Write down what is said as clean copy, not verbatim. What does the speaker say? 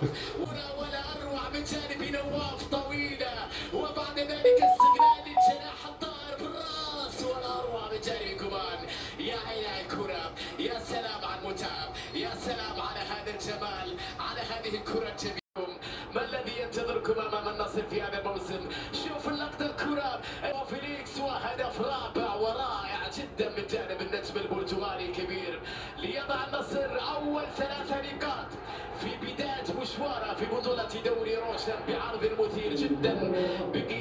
ولا اروع من جانب نواف طويله، وبعد ذلك استغلال الجناح الطائر بالراس، ولا اروع من جانب كومان. يا عيني الكره، يا سلام على المتعب، يا سلام على هذا الجمال، على هذه الكره الجميله. ما الذي ينتظركم امام النصر في هذا الموسم؟ شوف اللقطه، الكره فيليكس، وهدف رائع ورائع جدا من جانب النجم البرتغالي الكبير ليضع النصر اول 3 نقاط في بدايه مشواره في بطوله دوري روشن بعرض مثير جدا.